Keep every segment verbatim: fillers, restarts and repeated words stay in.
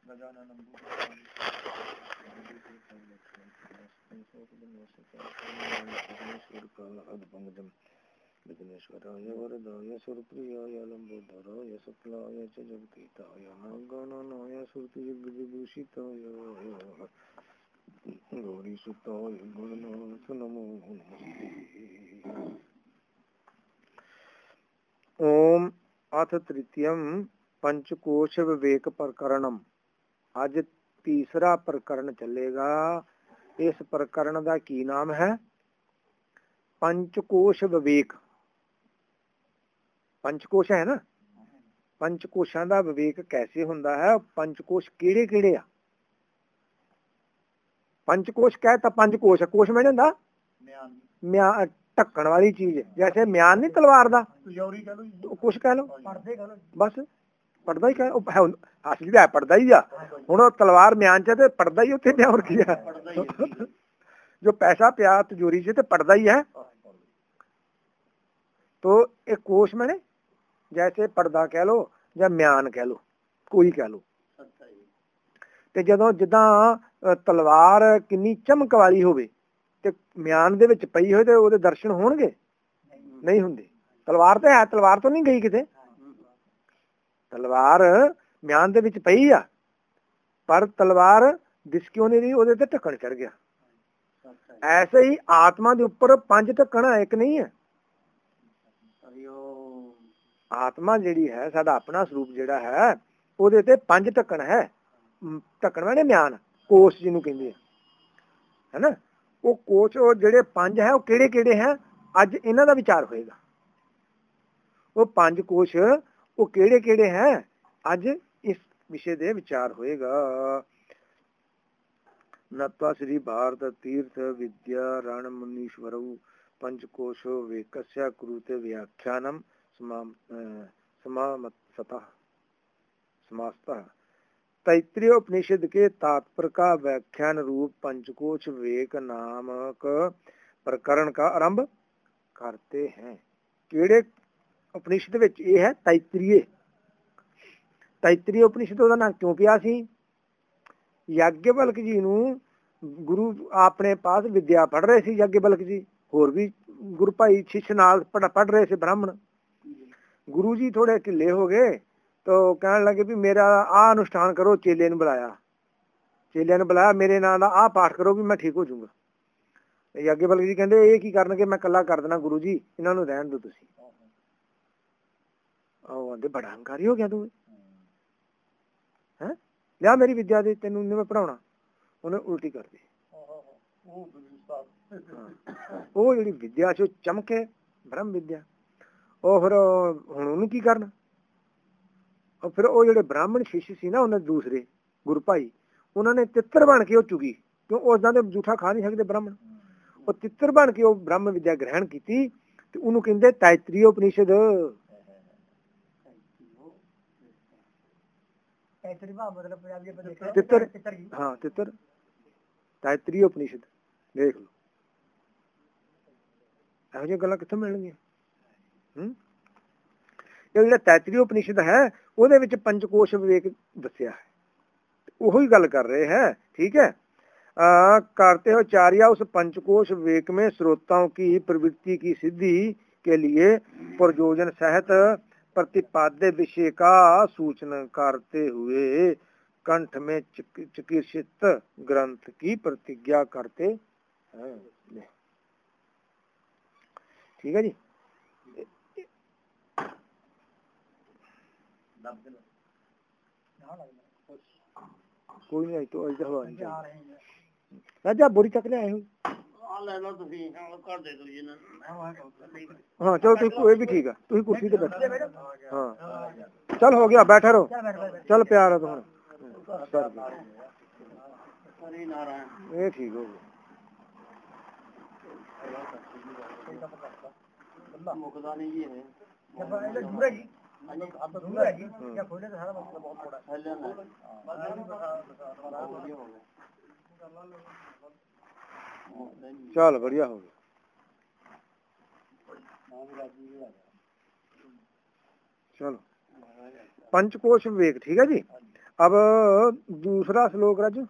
विघ्नेश्वराय वरदाय सुरप्रियाय लंबोदराय शुक्लाय च जगतीताय नागाननाय श्रुतिविभूषिताय गौरीसुताय गुणनाथ नमो नमस्ते। ओम अथ तृतीयम पंचकोश विवेक प्रकरणम। आज तीसरा प्रकरण चलेगा। इस प्रकरण का की नाम है? पंचकोश विवेक। पंचकोश है ना, पंचकोशां दा विवेक कैसे हुंदा है? पंचकोश किहड़े किहड़े आ? पंचकोश कह ता पंचकोश, कोश में हुंदा म्यान, ढक्कन वाली चीज। जैसे म्यान नहीं तलवार दा, कुछ कह लो, बस पड़दा ही कह, असली है पड़दा ही आ। हुण तलवार म्यान च ते पड़दा ही उत्थे और की है। जो पैसा पिया तिजोरी च ते पड़दा ही है। तो एक कोश मैंने जैसे पर्दा कह लो या म्यान कह लो, कोई कह लो। ते जदों जिद्दां तलवार किन्नी चमक वाली होवे ते म्यान दे विच पई होए ते ओहदे दर्शन होणगे? नहीं हुंदे। तलवार ते है, तलवार तो नहीं गई किते। तलवार म्यान दे विच पई आ, पर तलवार दिस क्यों नहीं रही? ओहदे ते ढक्कन चढ़ गया। ऐसे ही आत्मा दे उपर पंज ढक्कन है, एक नहीं है। आत्मा जिहड़ी है, साडा अपना स्वरूप जिहड़ा है, ओहदे ते पंज ढक्कन है। ढक्कन वाले म्यान, कोश जिन्हों कहंदे है ना। वो कोश वो जिहड़े पंज है, वो किहड़े किहड़े हैं? अज इन्हां दा विचार होएगा। वो पंज कोश वो किहड़े किहड़े हैं? अज इस विषय दे विचार होएगा। नत्वा श्री भारत तीर्थ विद्या रण मुनीश्वरौ पंचकोशो वेकस्य कुरुते व्याख्यानम समामतः समास्तः। तैत्रीय उपनिषद के तात्पर्य का व्याख्यान रूप पंचकोश विवेक नामक प्रकरण का आरंभ करते हैं। केड़े उपनिषद विच ये है? तैत्रीय। तैत्रीय उपनिषद ओहदा नाम क्यों पिया सी? याज्ञवल्क जी नूं गुरु अपने पास विद्या पढ़ रहे सी। याज्ञवल्क जी होर भी गुरु भाई शिष्य नाल पढ़ पढ़ रहे थे ब्राह्मण। गुरु जी थोड़े ढिले हो गए तो कहने लगे भी मेरा आ अनुष्ठान करो। चेले ने बुलाया, चेले ने बुलाया, मेरे नाम का आ पाठ करो भी मैं ठीक हो जाऊंगा। याज्ञवल्क जी कहते ये की करनगे, मैं कला कर देना गुरु जी, इन्हां नूं रहण दो तुसीं। आओ आंदे बड़ा हंकारी हो गया तू है, लिया मेरी विद्या दे, तेनूं नहीं मैं पढ़ाउणा। उन्हें उल्टी कर दी। वो जिहड़ी विद्या सी चमके ब्रह्म विद्या, ਉਹ ਫਿਰ ਹੁਣ ਉਹਨੂੰ ਕੀ ਕਰਨਾ? ਉਹ ਫਿਰ ਉਹ ਜਿਹੜੇ ਬ੍ਰਾਹਮਣ ਸ਼ਿਸ਼ ਸੀ ਨਾ, ਉਹਨਾਂ ਦੂਸਰੇ ਗੁਰੂ ਭਾਈ, ਉਹਨਾਂ ਨੇ ਤਿੱਤਰ ਬਣ ਕੇ ਉਹ ਚੁਗੀ, ਕਿਉਂ ਉਸਦਾ ਤੇ ਜੂਠਾ ਖਾ ਨਹੀਂ ਸਕਦੇ ਬ੍ਰਾਹਮਣ। ਉਹ ਤਿੱਤਰ ਬਣ ਕੇ ਉਹ ਬ੍ਰਹਮ ਵਿਦਿਆ ਗ੍ਰਹਿਣ ਕੀਤੀ ਤੇ ਉਹਨੂੰ ਕਹਿੰਦੇ ਤੈਤਰੀय ਉਪਨਿਸ਼ਦ। ਤਿੱਤਰ, ਹਾਂ ਤਿੱਤਰ, ਤੈਤਰੀय ਉਪਨਿਸ਼ਦ। ਦੇਖ ਲਓ ਇਹੋ ਜਿਹੀਆਂ ਗੱਲਾਂ ਕਿੱਥੋਂ ਮਿਲਣਗੀਆਂ। ਜਿਹੜਾ ਤੈਤਰੀय ਉਪਨਿਸ਼ਦ ਹੈ ਉਹਦੇ ਵਿੱਚ ਪੰਚਕੋਸ਼ ਵਿਵੇਕ ਦੱਸਿਆ ਹੈ। ਉਹੀ ਗੱਲ ਕਰ ਰਹੇ ਹੈ। ठीक है। आ, करते हो चार्या उस पंचकोश विवेक में श्रोताओं की प्रवृत्ति की सिद्धि के लिए प्रयोजन सहित प्रतिपाद्य विषय का सूचना करते हुए कंठ में चिकित्सित ग्रंथ की प्रतिज्ञा करते हैं। ठीक है जी। कोई नहीं तो ऐसा हुआ नहीं राजा बोरी चक ले आए हो। हाँ चलो तुम ये भी ठीक है, तुम कुर्सी पे बैठो। हाँ चल हो गया, बैठे रहो। चल प्यार है तुम्हारा, ये ठीक हो गया। चल बढ़िया हो गया। चलो पंचकोश विवेक, ठीक है जी। अब दूसरा श्लोक राजू,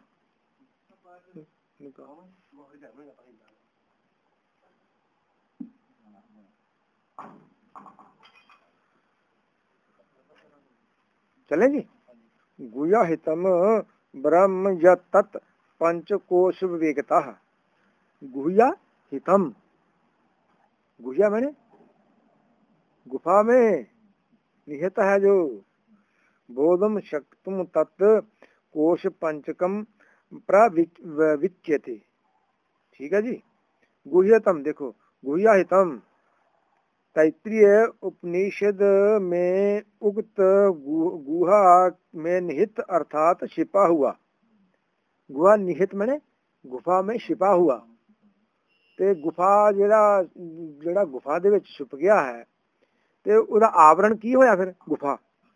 चले जी। गुह्या हितम ब्रह्म यत् पंचकोश विवेकता। गुह्या हितम, गुह्या मैंने गुफा में निहित है जो, बोधम शक्तुम तत् कोश पंचकम प्रविच्यते। ठीक है जी। गुह्यतम देखो, गुह्या हितम तैत्रीय उपनिषद में उक्त गुहा में निहित अर्थात छिपा हुआ। गुहा निहित मैंने गुफा में छिपा हुआ। ते गुफा ਜਿਹੜਾ ਜਿਹੜਾ गुफा ਦੇ ਵਿੱਚ ਛੁਪ ਗਿਆ ਹੈ ਤੇ ਉਹਦਾ ਆਵਰਣ ਕੀ ਹੋਇਆ ਫਿਰ? ਗੁਫਾ।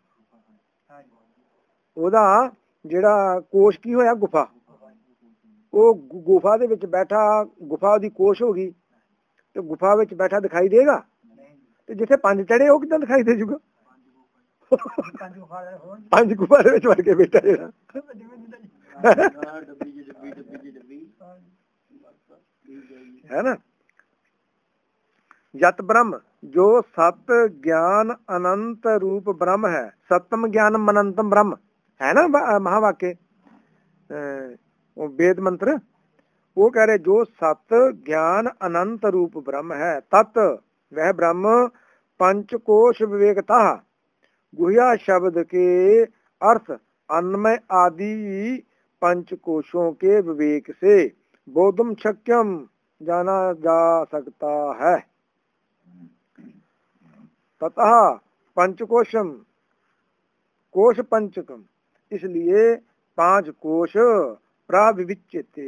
ਉਹਦਾ ਜਿਹੜਾ ਕੋਸ਼ ਕੀ ਹੋਇਆ? ਗੁਫਾ। ਉਹ ਗੁਫਾ ਦੇ ਵਿੱਚ ਬੈਠਾ, ਗੁਫਾ ਦੀ ਕੋਸ਼ ਹੋ ਗਈ ਤੇ ਗੁਫਾ ਵਿੱਚ ਬੈਠਾ ਦਿਖਾਈ ਦੇਗਾ? ਤੇ ਜਿੱਥੇ ਪੰਜ ਚੜੇ ਉਹ ਕਿੱਦਾਂ ਦਿਖਾਈ ਦੇ ਜੂਗਾ? ਪੰਜ ਗੁਫਾ ਦੇ ਵਿੱਚ ਵੜ ਕੇ ਬੈਠਾ ਜਿਹੜਾ है ना। यत ब्रह्म जो सत ज्ञान अनंत रूप ब्रह्म है, सत्यम ज्ञानम अनंतम ब्रह्म है ना महावाक्य वेद मंत्र, वो कह रहे जो सत ज्ञान अनंत रूप ब्रह्म है, तत् वह ब्रह्म पंचकोश विवेकता। गुह्या शब्द के अर्थ अन्नमय आदि पंचकोशों के विवेक से बोधम शक्यम जाना जा सकता है। ततः पंचकोशम कोश पंचकम, इसलिए पांच कोश प्राविच्यते।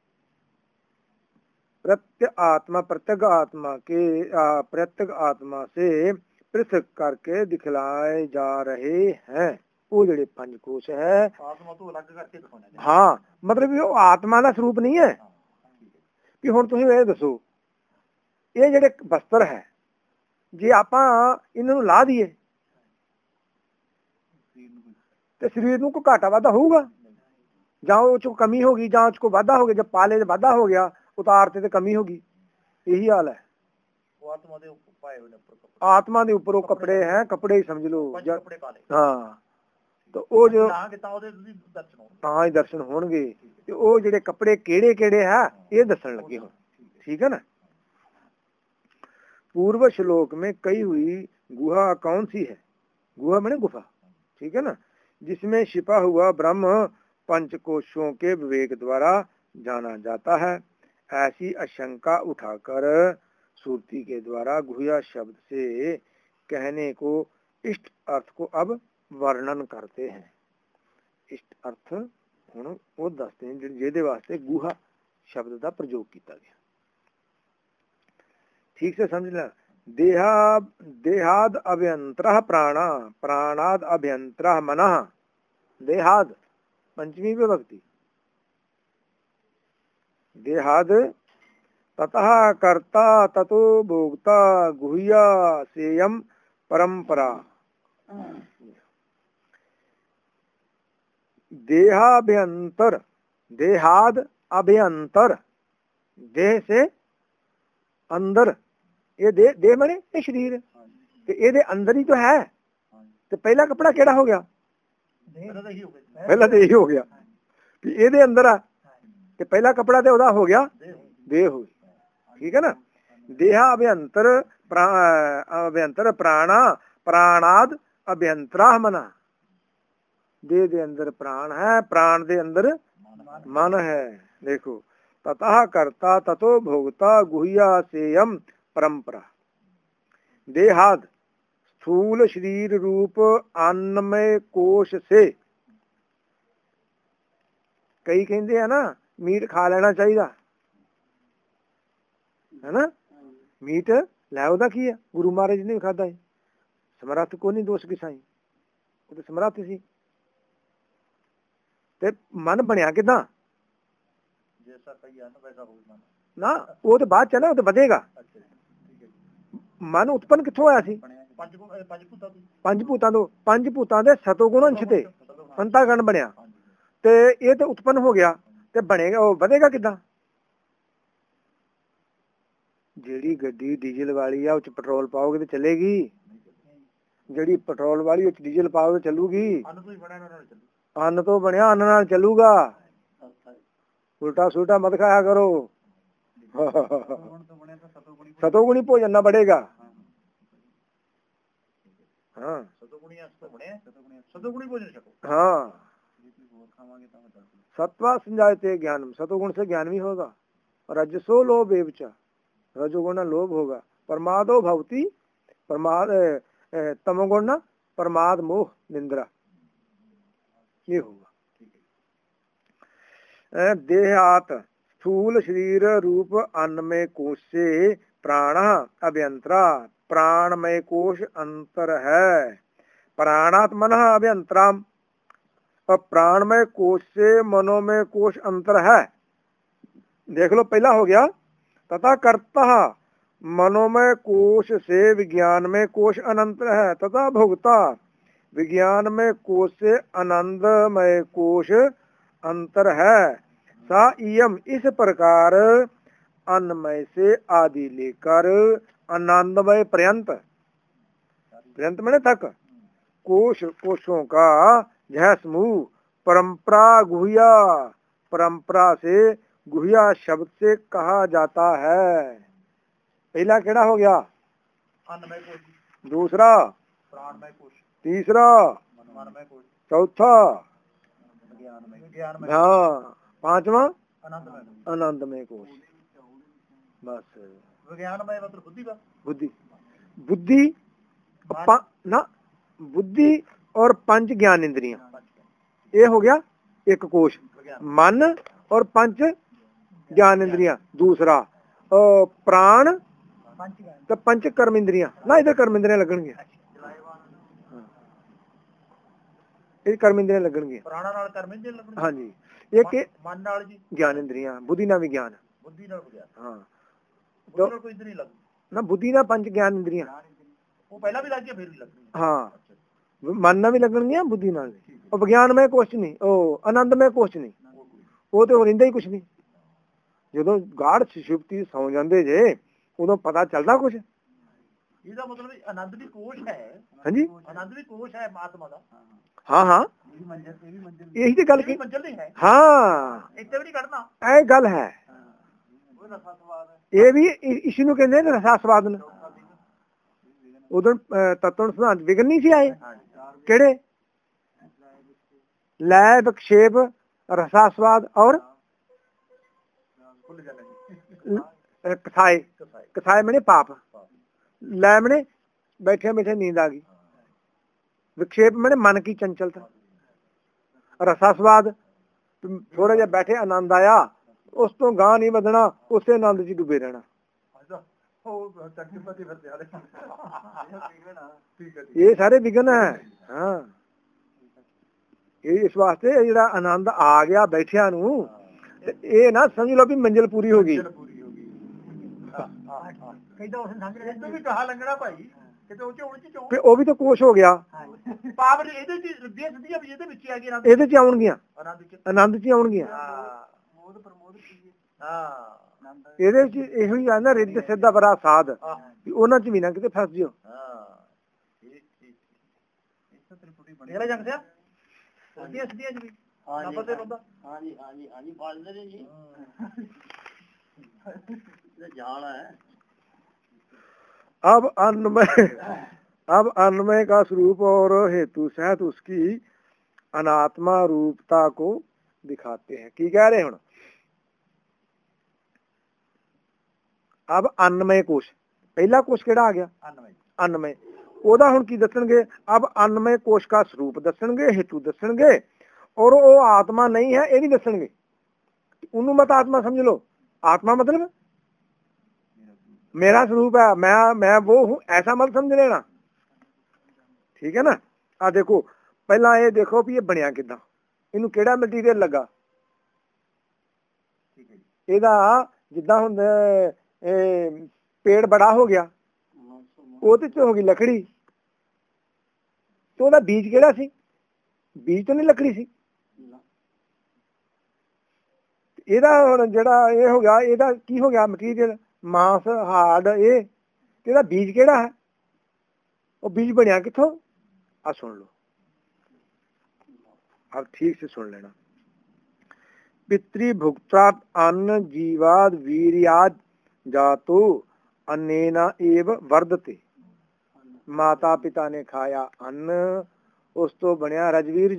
प्रत्येक आत्मा प्रत्येक आत्मा के प्रत्येक आत्मा से पृथक करके दिखलाए जा रहे हैं। वो जड़े पंच कोश है आत्मा तो अलग करके दिखाने। हाँ मतलब वो आत्मा का स्वरूप नहीं है कि हुण तुसीं ये दसो ये ਜਿਹੜੇ ਵਸਤਰ ਹੈ ਜੇ ਆਪਾਂ ਇਹਨਾਂ ਨੂੰ ਲਾ ਦਈਏ ਤੇ ਸਰੀਰ ਨੂੰ ਕੋਈ ਘਾਟਾ ਵਾਧਾ ਹੋਊਗਾ ਜਾਂ ਉਹ ਚ ਕਮੀ ਹੋ ਗਈ ਜਾਂ ਉਹ ਚ ਕੋਈ ਵਾਧਾ ਹੋ ਗਿਆ, ਜਦ ਪਾਲੇ ਚ ਵਾਧਾ ਹੋ ਗਿਆ ਉਤਾਰਤੇ ਤੇ ਕਮੀ ਹੋ ਗਈ। ਇਹੀ ਹਾਲ ਹੈ। ਉਹ ਆਤਮਾ ਦੇ ਉੱਪਰ ਪਾਏ ਹੋਏ ਨੇ, ਆਤਮਾ ਦੇ ਉੱਪਰ ਉਹ ਕੱਪੜੇ ਹੈ, ਕੱਪੜੇ ਹੀ ਸਮਝ ਲਓ। ਹਾਂ तो ਉਹ ਜੋ ਤਾਂ ਹੀ ਦਰਸ਼ਨ ਹੋਣਗੇ ਤੇ ਉਹ ਜਿਹੜੇ ਕੱਪੜੇ ਕਿਹੜੇ ਕਿਹੜੇ ਹੈ ਇਹ ਦੱਸਣ ਲੱਗੇ ਹੁਣ। ठीक है ना। पूर्व श्लोक में कही हुई गुहा कौन सी है? गुहा माने गुफा। ठीक है ना, जिसमें छिपा हुआ ब्रह्म पंचकोशों के विवेक द्वारा जाना जाता है। ऐसी आशंका उठाकर सूर्ति के द्वारा गुह्या शब्द से कहने को इष्ट अर्थ को अब वर्णन करते हैं। इष्ट अर्थ हुण वो दसते हैं जिहदे वास्ते गुहा शब्द का प्रयोग किया गया। ठीक से समझ लेना। देहा देहाद अभ्यंतरः प्राणा, प्राणाद अभ्यंतरः मनः। देहाद पंचमी विभक्ति। देहाद ततः कर्ता ततो भोक्ता गुह्या सेयम परंपरा। देहाभ्यंतर, देहाद अभ्यंतर, देह से अंदर, ये देह देह माने ये शरीर ते ये अंदर ही तो है। तो पहला कपड़ा केड़ा हो गया? पहला तो यही हो गया कि ये अंदर आ ते पहला कपड़ा तो ओदा हो गया देह हो गई। ठीक है ना। देहा अभ्यंतर अभ्यंतर प्राणा, प्राणाद अभ्यंतरा मना। देह दे अंदर प्राण है, प्राण दे अंदर मन है। देखो ततः कर्ता ततो भोक्ता गुह्या सेयम परंपरा। देहाद स्थूल शरीर रूप अन्नमय कोश से, कई कहते हैं ना मीट खा लेना चाहिए है ना। मीट लै ओदा की है, गुरु महाराज ने भी खादा है। समर्थ को नहीं दोष किसाई, वो तो समर्थ सी। ते मन बनया किदा ना, वो तो बाद चला, वो तो बधेगा। मन उत्पन्न किथों होया सी? पंज भूतां तो। पंज भूतां दे सतोगुण अंश ते ਅੰਤਾਗਣ ਬਣਿਆ ਤੇ ਇਹ ਤੇ ਉਤਪੰਨ ਹੋ ਗਿਆ ਤੇ ਬਣੇਗਾ ਉਹ ਵਧੇਗਾ ਕਿੱਦਾਂ? ਜਿਹੜੀ ਗੱਡੀ ਡੀਜ਼ਲ ਵਾਲੀ ਆ ਉਹ ਚ ਪੈਟਰੋਲ ਪਾਓਗੇ ਤੇ ਚੱਲੇਗੀ, ਜਿਹੜੀ ਪੈਟਰੋਲ ਵਾਲੀ ਉਹ ਚ ਡੀਜ਼ਲ ਪਾਓਗੇ ਚੱਲੂਗੀ? ਅੰਨ ਤੋਂ ਬਣਿਆ ਅੰਨ ਨਾਲ ਚੱਲੂਗਾ। ਉਲਟਾ ਸੁਲਟਾ ਮਤ ਖਾਇਆ ਕਰੋ। ਸਤੋਗੁਣੀ ਭੋਜਨ ਨਾ बढ़ेगा। हाँ हाँ सत्वा संजायते ज्ञानम, सतोगुण से ज्ञान भी होगा। रजसो लोभ एवच, रजोगुण लोभ होगा। प्रमादो भवती, प्रमाद तमोगुण प्रमाद मोह निंद्रा, ये होगा। देहात स्थूल शरीर रूप अन्नमय कोश से प्राण अभ्यंतरा, प्राणमय कोश अंतर है। प्राणात मन अभ्यंतरा, प्राणमय कोश से मनोमय कोश अंतर है। देख लो पहला हो गया तथा कर्ता मनोमय कोश से विज्ञानमय कोश अनंतर है, तथा भोक्ता विज्ञानमय कोश से आनंदमय कोश अंतर है। सा इयम, इस प्रकार अन्नमय से आदि लेकर आनंदमय पर्यंत, पर्यंत मैंने तक, कोश कोशों का यह समूह परंपरा गुह्या, परंपरा से गुह्या शब्द से कहा जाता है। पहला केड़ा हो गया? अन्नमय कोश, दूसरा प्राणमय कोश, तीसरा मनोमय कोश, चौथा हाँ, पांचवा आनंदमय कोश। बस विज्ञानमय मतलब बुद्धि, बुद्धि बुद्धि ना, बुद्धि और पंच ज्ञान इंद्रियां, ये हो गया एक कोश। मन और पंच ज्ञान इंद्रियां दूसरा, प्राण तो पंच कर्म इंद्रियां ना, इधर कर्म इंद्रियां लगन, ਇਹ ਕਰਮ ਇੰਦਰੀਆਂ ਲੱਗਣਗੀਆਂ। ਪ੍ਰਾਣਾ ਨਾਲ ਕਰਮ ਇੰਦਰੀਆਂ ਲੱਗਣਗੀਆਂ। ਹਾਂਜੀ, ਇੱਕ ਮਨ ਨਾਲ ਜੀ ਗਿਆਨ ਇੰਦਰੀਆਂ, ਬੁੱਧੀ ਨਾਲ ਵਿਗਿਆਨ, ਬੁੱਧੀ ਨਾਲ ਵਿਗਿਆਨ। ਹਾਂ, ਬੁੱਧੀ ਨਾਲ ਕੋਈ ਇੰਦਰੀ ਲੱਗ ਨਾ, ਬੁੱਧੀ ਨਾਲ ਪੰਜ ਗਿਆਨ ਇੰਦਰੀਆਂ ਉਹ ਪਹਿਲਾਂ ਵੀ ਲੱਗ ਗਿਆ ਫਿਰ ਵੀ ਲੱਗਣਗੀਆਂ। ਹਾਂ, ਮਨ ਨਾਲ ਵੀ ਲੱਗਣਗੀਆਂ, ਬੁੱਧੀ ਨਾਲ ਵੀ। ਉਹ ਵਿਗਿਆਨਮय ਕੁਛ ਨਹੀਂ, ਉਹ ਆਨੰਦਮय ਕੁਛ ਨਹੀਂ, ਉਹ ਤੇ ਹੋ ਰਹਿੰਦਾ ਹੀ ਕੁਛ ਨਹੀਂ। ਜਦੋਂ ਗਾੜ ਸੁਸ਼ੁਪਤੀ ਸੌ ਜਾਂਦੇ ਜੇ ਉਦੋਂ ਪਤਾ ਚੱਲਦਾ ਕੁਛ। ਇਹਦਾ ਮਤਲਬ ਆਨੰਦ ਵੀ ਕੋਸ਼ ਹੈ। ਹਾਂਜੀ, ਆਨੰਦ ਵੀ ਕੋਸ਼ ਹੈ ਆਤਮਾ ਦਾ। हाँ हाँ, यही तो गल की। हाँ, ਇਹ ਗੱਲ ਹੈ। ਇਹ ਵੀ ਇਸ ਨੂੰ ਕਹਿੰਦੇ ਨੇ ਰਸਾਸਵਾਦ ਨੂੰ। ਉਦੋਂ ਤਤਵ ਸਿਧਾਂਤ ਵਿਗਨ ਨਹੀਂ ਸੀ ਆਏ ਕਿਹੜੇ? ਲੈ ਵਿਖੇਪ ਰਸਾਸਵਾਦ ਔਰ ਕਸਾਏ, ਕਸਾਏ ਮਨੇ ਪਾਪ, ਲੈ ਮਨੇ बैठे बैठे नींद आ गई, विक्षेप मैंने मन की चंचलता, रसास्वाद थोड़ा जिहा बैठे आनंद आया, उस तो गां नहीं बदना, उसे आनंद च डूबे रहना। ये सारे विघन है। हाँ, इस वास्ते जिहड़ा आनंद आ गया बैठिया नूं, ये ना समझ लो भी मंजिल पूरी हो गई। ਤੇ ਉਹ ਵੀ ਤਾਂ ਕੋਸ਼ ਹੋ ਗਿਆ। ਪਾਵਰ ਇਹਦੇ ਚ ਸਿੱਧੀਆਂ ਸਿੱਧੀਆਂ ਵੀ ਇਹਦੇ ਵਿੱਚ ਆ ਗਈ, ਇਹਦੇ ਚ ਆਉਣਗੀਆਂ, ਆਨੰਦ ਚ ਆਉਣਗੀਆਂ। ਮੋਦ ਪ੍ਰਮੋਦ ਹਾਂ, ਇਹਦੇ ਵਿੱਚ ਇਹੋ ਹੀ ਆ ਨਾ, ਰਿੱਧ ਸਿੱਧਾ ਬੜਾ ਸਾਧ, ਉਹਨਾਂ ਚ ਵੀ ਨਾ ਕਿਤੇ ਫਸ ਜਿਓ। ਇਹਲਾ ਜੰਗ ਸਿਆ ਸਿੱਧੀਆਂ ਸਿੱਧੀਆਂ ਚ ਵੀ ਨੰਬਰ ਤੇ ਬੰਦਾ। ਹਾਂਜੀ ਹਾਂਜੀ ਹਾਂਜੀ, ਫਸਦੇ ਨੇ ਜੀ, ਇਹ ਜਾਲ ਹੈ। अब अन्नमय, अब अन्नमय का स्वरूप और हेतु सहित उसकी अनात्मा रूपता को दिखाते हैं। की कह रहे हैं? अब अन्नमय कोश, पहला कोश केड़ा आ गया? अन्नमय, अन्नमय ਉਹਦਾ ਹੁਣ ਕੀ ਦੱਸਣਗੇ? अब अन्नमय कोश का स्वरूप ਦੱਸਣਗੇ, हेतु ਦੱਸਣਗੇ, और ਉਹ आत्मा नहीं है ਇਹ ਵੀ ਦੱਸਣਗੇ। ਉਹਨੂੰ मत आत्मा समझ लो, आत्मा मतलब मेरा स्वरूप है, मैं मैं वो हूँ, ऐसा मत समझ लेना। ठीक है ना? आ देखो पहला ये देखो भी ये बनया किदा, इनू केड़ा मटीरियल लगा? ਇਹਦਾ ਜਿੱਦਾਂ ਹੁਣ ਪੇੜ ਬੜਾ ਹੋ ਗਿਆ, ਉਹਦੇ ਚ ਹੋ ਗਈ ਲੱਕੜੀ, ਤੇ ਉਹਦਾ ਬੀਜ ਕਿਹੜਾ ਸੀ? ਬੀਜ ਤੋਂ ਨਹੀਂ ਲੱਕੜੀ ਸੀ। ਇਹਦਾ ਹੁਣ ਜਿਹੜਾ ਇਹ ਹੋ ਗਿਆ, ਇਹਦਾ ਕੀ ਹੋ ਗਿਆ ਮਟੀਰੀਅਲ, ਮਾਸ ਹਾਰਡ, ਇਹ ਇਹਦਾ ਬੀਜ ਕਿਹੜਾ ਹੈ, ਉਹ ਬੀਜ ਬਣਿਆ ਕਿੱਥੋਂ। ਆ ਸੁਣ ਲਓ, अब ठीक से सुन लेना। पितृभुक्तात् अन्न जीवाद वीर्याद जातो अन्नेन एव वर्धते। माता पिता ने खाया अन्न, उस तो बनया रजवीरज,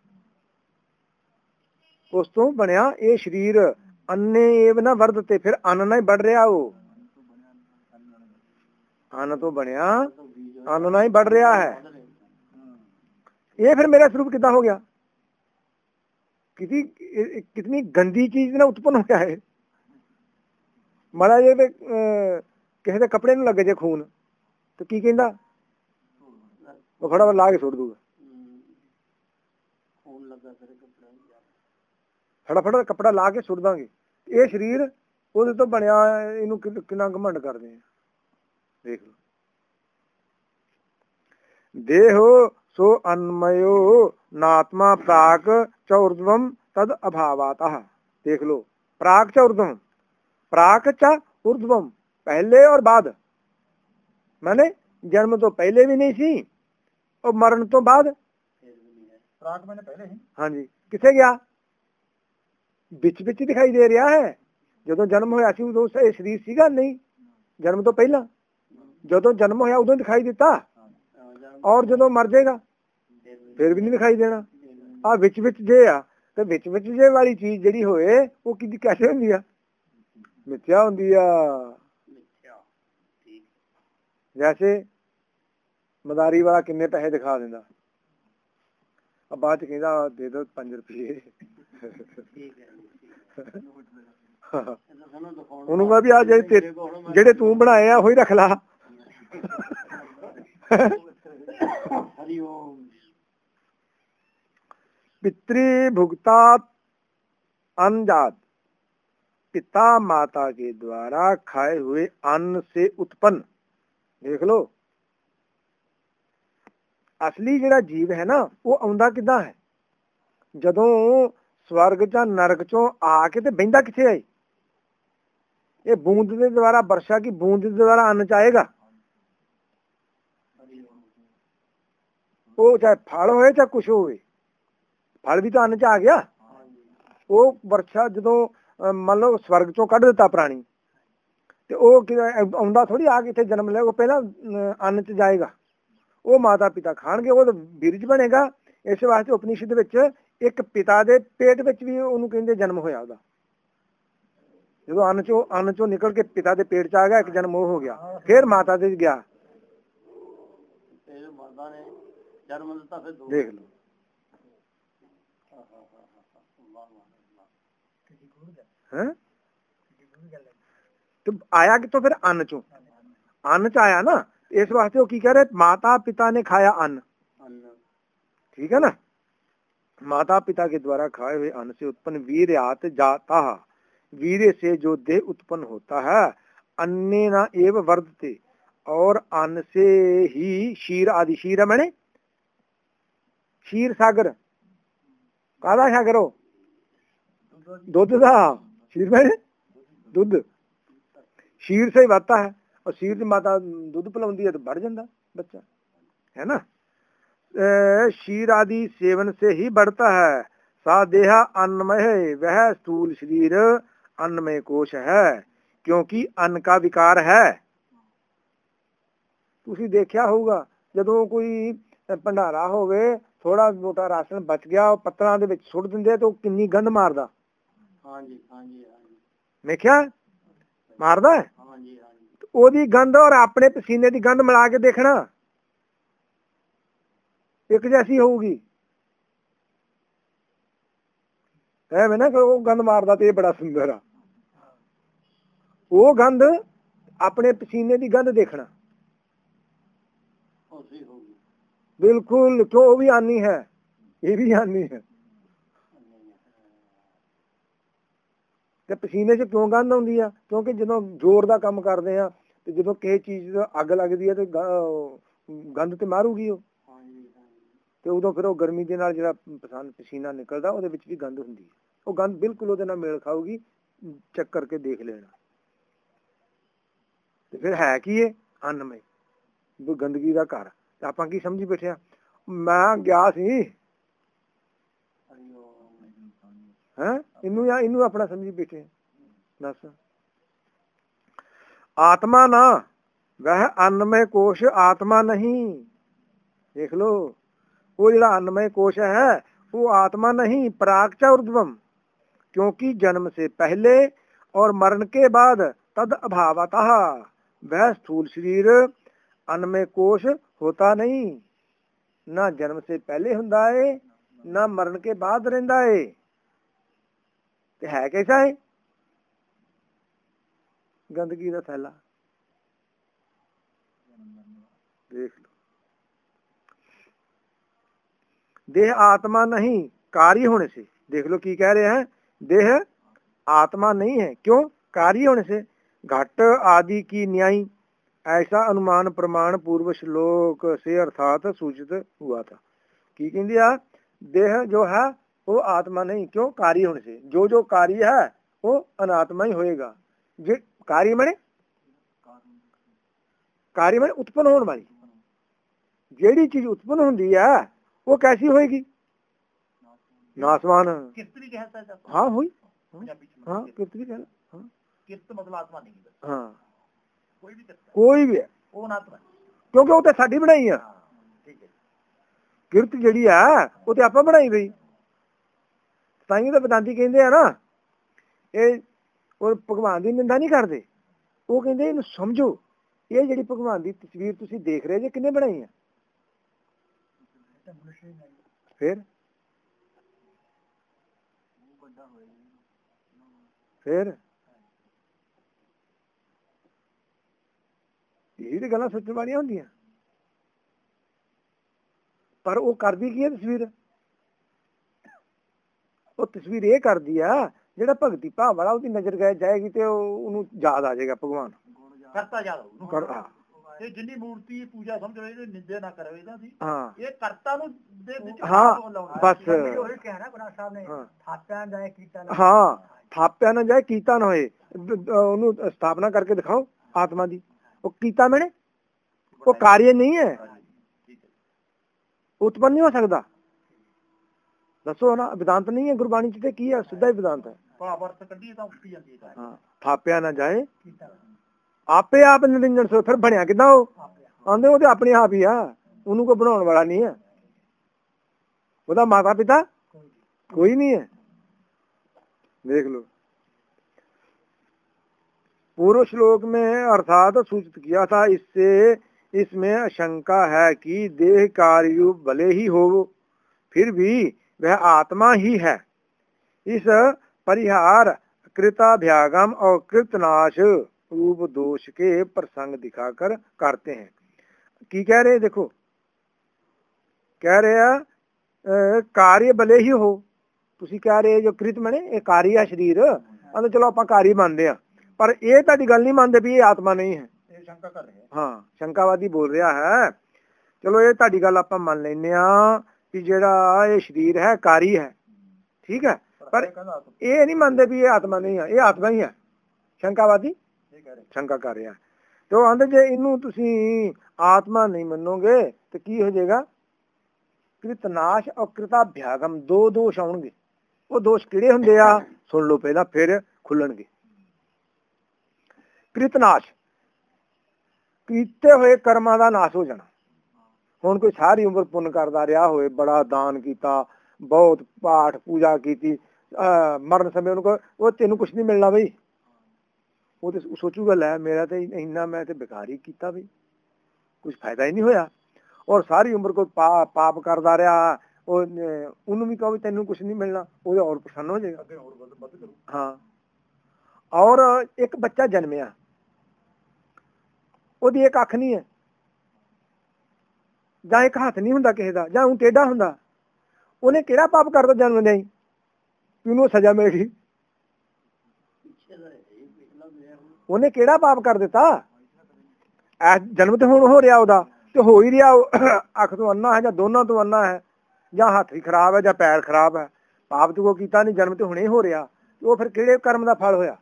उस तो बनया ये शरीर। अन्ने एव ना वर्धते, फिर अन्न ना ही बढ़ रहा, वो अन्न तो बनया अन्न ना ही बढ़ रहा है। ये फिर मेरा स्वरूप कितना हो गया, कितनी कितनी गंदी चीज ना उत्पन्न होया है। माड़ा जे किसी के कपड़े न लगे जे खून तो की कहंदा, वो फटाफट ला के सुट दूगा, फटाफट कपड़ा ला के सुट दांगे। ये शरीर ਉਹਦੇ ਤੋਂ ਬਣਿਆ, ਇਹਨੂੰ ਕਿੰਨਾ ਘਮੰਡ ਕਰਦੇ ਆ, ਦੇਖ ਲਓ। ਦੇਹੋ सो अन्मयो नात्मा प्राक चौर्ध्वम तद अभावातः। देख लो, प्राक च ऊर्ध्वम, प्राक च ऊर्ध्वम, पहले और बाद, माने जन्म तो पहले भी नहीं सी और मरण तो बाद। प्राक मैंने पहले ही, हाँ जी, किथे गया, बिच बिच दिखाई दे रहा है। जो जन्म होया सी उदों शरीर सीगा नहीं, जन्म तो पहला, जो जन्म होया उदों दिखाई दिता, और जो मर जाएगा फिर भी नहीं दिखाई देना। आ विच विच जे आ ते विच विच जे वाली चीज जिहड़ी होए वो कि कैसे हुंदी आ, मिथ्या हुंदी आ। जैसे मदारी वाला किन्ने पैसे दिखा दिंदा, अब बाद च कहंदा दे दो पांच रुपये, ਉਹਨੂੰ ਕਹਾਂ ਵੀ ਆ ਜਿਹੜੇ ਜਿਹੜੇ ਤੂੰ ਬਣਾਏ ਆ ਉਹੀ ਰੱਖ ਲਾ। पितृभुक्तात् अन्नजात, पिता माता के द्वारा खाए हुए अन्न से उत्पन्न। देख लो, असली ਜਿਹੜਾ ਜੀਵ ਹੈ ਨਾ ਉਹ ਆਉਂਦਾ ਕਿੱਦਾਂ ਹੈ, ਜਦੋਂ स्वर्ग ਜਾਂ नरक ਚੋਂ ਆ ਕੇ ਤੇ ਬਹਿੰਦਾ ਕਿੱਥੇ ਹੈ। ਇਹ बूंद ਦੇ द्वारा, वर्षा की बूंद के द्वारा अन्न ਚ आएगा। ਉਹ ਚਾਹੇ ਫਲ ਹੋਏ ਚਾਹੇ ਕੁਛ ਹੋਵੇ, फल भी तो अन्न च आ गया। वो वर्षा जो मान लो स्वर्ग चो कढ़ दिता प्राणी, तो आंदा थोड़ी आ के इत्थे जन्म ले, वो पहला अन्न च जाएगा, वो माता पिता खाणगे, वो बीरज बनेगा। इस वास्ते उपनिषद विच एक पिता दे पेट विच भी उहनूं कहंदे जन्म होया ओहदा। जो अन्न चो अन्न चो निकल के पिता दे पेट च आ गया, एक जन्म वो हो गया, फिर माता दे गया, देख लो। है तो आया कि तो फिर अन्न चो, अन्न च आया ना, इस वास्ते वो की कह रहे, माता पिता ने खाया अन्न, ठीक है ना। माता पिता के द्वारा खाए हुए अन्न से उत्पन्न वीर्यात जाता, वीर्य से जो देह उत्पन्न होता है, अन्नेन एव वर्धते, और अन्न से ही क्षीर आदि, क्षीर मैंने क्षीर सागर, काला सागर हो, दुध का क्षीर में दुध, क्षीर से ही बढ़ता है, और क्षीर से माता दुध पिलाती है तो बढ़ जाता बच्चा, है ना। क्षीर आदि सेवन से ही बढ़ता है। सा देहा अन्नमय, वह स्थूल शरीर अन्नमय कोश है, क्योंकि अन्न का विकार है। तुसी देखा होगा जदों कोई भंडारा होवे, थोड़ा मोटा राशन बच गया, पत्तरां दे विच सुट दिंदे तो किन्नी गंध मारदा। हाँ जी हाँ जी मैं क्या मारदा है, ओदी गंध और अपने पसीने की गंध मिला के देखना, एक जैसी होगी है मैं ना, वो गंध मारदा ते बड़ा सुंदर आ, वो गंध अपने पसीने की गंध देखना बिल्कुल, क्यों वो भी आनी है, ये भी आनी है। ते पसीने च क्यों गंध आउंदी आ, क्योंकि जो जोर का काम करते हैं तो जो किसी चीज अग लगती है तो गंध तो मारूगी वो, ਤੇ ਉਦੋਂ ਫਿਰ ਉਹ ਗਰਮੀ ਦੇ ਨਾਲ ਜਿਹੜਾ ਪਸੰਦ ਪਸੀਨਾ ਨਿਕਲਦਾ ਉਹਦੇ ਵਿੱਚ ਵੀ ਗੰਧ ਹੁੰਦੀ ਹੈ। ਉਹ ਗੰਧ ਬਿਲਕੁਲ ਉਹਦੇ ਨਾਲ ਮੇਲ ਖਾਊਗੀ, ਚੈੱਕ ਕਰਕੇ ਦੇਖ ਲੈਣਾ। ਤੇ ਫਿਰ ਹੈ ਕੀ ਇਹ ਅੰਨਮਈ, ਗੰਦਗੀ ਦਾ ਘਰ। ਤੇ ਆਪਾਂ ਕੀ ਸਮਝੀ ਬੈਠੇ ਆ, ਮੈਂ ਗਿਆ ਸੀ ਹੈ, ਇਹਨੂੰ ਜਾਂ ਇਹਨੂੰ ਆਪਣਾ ਸਮਝੀ ਬੈਠੇ। ਦੱਸ, ਆਤਮਾ ਨਾ ਵह अन्नमय कोश आत्मा नहीं। देख लो, वो ਜਿਹੜਾ अन्नमय कोश है वो आत्मा नहीं, पराग च ऊर्ध्वम, क्योंकि जन्म से पहले और मरण के बाद तद अभावतः वह स्थूल शरीर अन्नमय कोश होता नहीं। ना जन्म से पहले हुंदा है ना मरण के बाद रहिंदा है। ते है कैसा है, गंदगी का थैला। देख लो, देह आत्मा नहीं कार्य होने से। देख लो की कह रहे हैं, देह आत्मा नहीं है, क्यों, कार्य होने से। घट आदि की न्याय ऐसा अनुमान प्रमाण पूर्व श्लोक से अर्थात सूचित हुआ था। की कहती है, देह जो है वो आत्मा नहीं, क्यों, कार्य होने से। जो जो कार्य है वो अनात्मा ही होएगा। जे कार्य मने कार्य मने उत्पन्न होने वाली जेड़ी चीज उत्पन्न होती है वो कैसी होएगी, नासवान। हाँ हुई, हाँ किरत भी कहना, हाँ किरत मतलब आत्मा नहीं, हाँ कोई भी कोई भी है वो अनात्मा, क्योंकि वो तो साडी बनाई है। किरत ਜਿਹੜੀ है वो तो ਆਪਾਂ बनाई गई। ताइयों तो वेदांती कहते हैं ना, ये और भगवान की निंदा नहीं करते, वो कहते इन्हू समझो, ये ਜਿਹੜੀ भगवान की तस्वीर तुसीं देख रहे जे किन्ने बनाई है। फिर फिर यही तो गल्लां सोचण वालियां हुंदियां। पर वो करदी की है तस्वीर, वो तस्वीर ये करदी आ ਜਿਹੜਾ ਭਗਤੀ ਭਾਵ ਵਾਲਾ ਉਹਦੀ ਨਜ਼ਰ ਗਏ ਜਾਏਗੀ ਤੇ ਉਹਨੂੰ ਯਾਦ ਆ ਜਾਏਗਾ ਭਗਵਾਨ, ਕਰਤਾ ਯਾਦ ਹੋਊ। ਇਹ ਜਿੰਨੀ ਮੂਰਤੀ ਪੂਜਾ ਸਮਝ ਰਹੇ ਨਿੰਦਿਆ ਨਾ ਕਰੇ ਇਹਦਾ ਸੀ। ਹਾਂ ਇਹ ਕਰਤਾ ਨੂੰ ਦੇ ਵਿੱਚ ਹਾਂ ਬਸ ਉਹੀ ਕਹਿਣਾ ਗੁਰੂ ਸਾਹਿਬ ਨੇ, ਥਾਪਿਆ ਨਾ ਜਾਏ ਕੀਤਾ ਨਾ, ਹਾਂ ਥਾਪਿਆ ਨਾ ਜਾਏ ਕੀਤਾ ਨਾ ਹੋਏ। ਉਹਨੂੰ ਸਥਾਪਨਾ ਕਰਕੇ ਦਿਖਾਓ ਆਤਮਾ ਦੀ। ਉਹ ਕੀਤਾ ਮੈਨੇ ਉਹ ਕਾਰਜ ਨਹੀਂ ਹੈ, उत्पन्न नहीं हो सकता। दसो ना, वेदांत नहीं है गुरबाणी च, की है सिद्धा ही वेदांत है। हाँ, थापिया ना जाए आपे आप निरंजन सो, फिर बनया किदा हो आंदे वो अपने आप ही आ, उन्होंने कोई बनाने वाला नहीं है, वो माता पिता कोई नहीं है। देख लो, पूर्व श्लोक में अर्थात सूचित किया था, इससे इसमें आशंका है कि देह कार्य भले ही हो फिर भी वह आत्मा ही है। इस परिहार कृताभ्यागम और कृतनाश रूप दोष के प्रसंग दिखाकर करते हैं। की कह रहे, देखो कह रहे हैं कार्य भले ही हो, तुसी कह रहे जो कृत मने ये कार्य है शरीर, तो चलो आप कार्य मानते हैं, पर ये ताड़ी गल नहीं मानते भी ये आत्मा नहीं है। शंका कर रहे हैं, हाँ शंकावादी बोल रहा है। चलो ये ताड़ी गल आप मान लेने कि जेड़ा ये शरीर है कार्य है, ठीक है, पर ये नहीं मानते भी ये आत्मा नहीं है, ये आत्मा ही है। शंकावादी शंका कर रहा है। तो आंदे जे इनू तुसी आत्मा नहीं मनोगे तो की हो जाएगा, कृतनाश और कृताभ्यागम दो दोष आउणगे। वो दोष किहड़े हुंदे आ, सुन लो पहला फिर खुलणगे। कृतनाश कीते हुए कर्मां दा नाश हो जाना। हुण कोई सारी उम्र पुण्य करदा रहा होए, बड़ा दान कीता, बहुत पाठ पूजा कीती, मरण समय उनको वो तेनू कुछ नहीं मिलना बई, वो तो सोचूगा लै मेरा तो इन्ना मैं तो बेकार ही कीता बई, कुछ फायदा ही नहीं होया। और सारी उम्र को पा, पाप करदा रहा, उन्होंने भी कहो तेनू कुछ नहीं मिलना, वो और प्रसन्न हो जाएगा। हाँ, और एक बच्चा जन्मिया, ਉਹਦੀ ਇੱਕ ਅੱਖ नहीं है, ਜਾਂ ਇੱਕ ਹੱਥ नहीं ਹੁੰਦਾ ਕਿਸੇ ਦਾ, ਜਾਂ ਉਹ ਟੇਢਾ ਹੁੰਦਾ, ਉਹਨੇ ਕਿਹੜਾ ਪਾਪ ਕਰਦਾ ਜਨਮ ਦੇ ਹੀ ਕਿ ਉਹਨੂੰ ਸਜ਼ਾ ਮਿਲ ਗਈ? ਉਹਨੇ ਕਿਹੜਾ ਪਾਪ ਕਰ ਦਿੱਤਾ? ਐ ਜਨਮ ਤੇ ਹੁਣ ਹੋ ਰਿਹਾ ਉਹਦਾ, ਤੇ ਹੋ ਹੀ ਰਿਹਾ, ਅੱਖ ਤੋਂ ਅੰਨਾ ਹੈ ਜਾਂ ਦੋਨਾਂ ਤੋਂ ਅੰਨਾ ਹੈ, ਜਾਂ ਹੱਥ ਵੀ ਖਰਾਬ ਹੈ ਜਾਂ ਪੈਰ ਖਰਾਬ ਹੈ, ਪਾਪ ਤੂੰ ਕੋ ਕੀਤਾ ਨਹੀਂ, ਜਨਮ ਤੇ ਹੁਣੇ ਹੋ ਰਿਹਾ, ਉਹ ਫਿਰ ਕਿਹੜੇ ਕਰਮ ਦਾ ਫਲ ਹੋਇਆ?